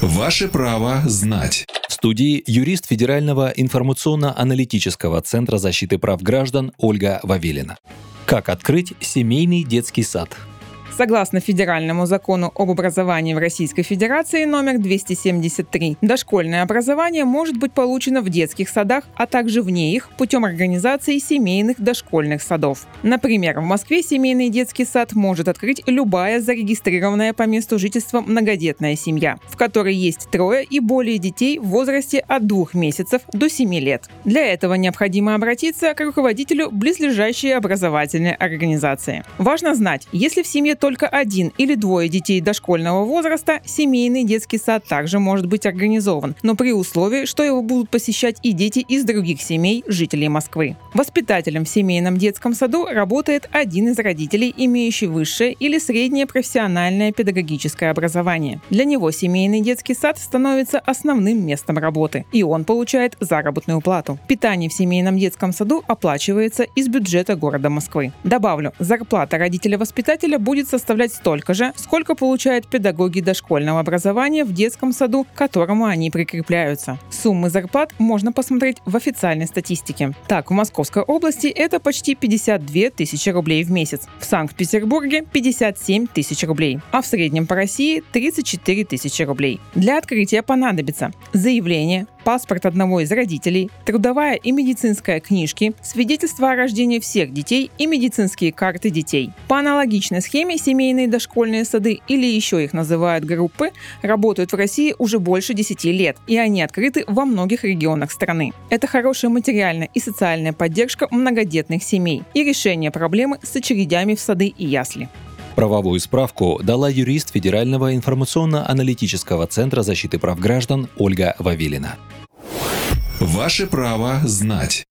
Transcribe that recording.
Ваше право знать. В студии юрист Федерального информационно-аналитического центра защиты прав граждан Ольга Вавилина. Как открыть семейный детский сад? Согласно Федеральному закону об образовании в Российской Федерации номер 273, дошкольное образование может быть получено в детских садах, а также вне их путем организации семейных дошкольных садов. Например, в Москве семейный детский сад может открыть любая зарегистрированная по месту жительства многодетная семья, в которой есть 3 и более детей в возрасте от 2 месяцев до 7 лет. Для этого необходимо обратиться к руководителю близлежащей образовательной организации. Важно знать, если в семье только 1 или 2 детей дошкольного возраста, семейный детский сад также может быть организован, но при условии, что его будут посещать и дети из других семей жителей Москвы. Воспитателем в семейном детском саду работает один из родителей, имеющий высшее или среднее профессиональное педагогическое образование. Для него семейный детский сад становится основным местом работы, и он получает заработную плату. Питание в семейном детском саду оплачивается из бюджета города Москвы. Добавлю, зарплата родителя-воспитателя будет составлять столько же, сколько получают педагоги дошкольного образования в детском саду, к которому они прикрепляются. Суммы зарплат можно посмотреть в официальной статистике. Так, в Московской области это почти 52 тысячи рублей в месяц, в Санкт-Петербурге 57 тысяч рублей, а в среднем по России 34 тысячи рублей. Для открытия понадобится заявление, паспорт одного из родителей, трудовая и медицинская книжки, свидетельство о рождении всех детей и медицинские карты детей. По аналогичной схеме семейные дошкольные сады, или еще их называют группы, работают в России уже больше 10 лет, и они открыты во многих регионах страны. Это хорошая материальная и социальная поддержка многодетных семей и решение проблемы с очередями в сады и ясли. Правовую справку дала юрист Федерального информационно-аналитического центра защиты прав граждан Ольга Вавилина. Ваше право знать.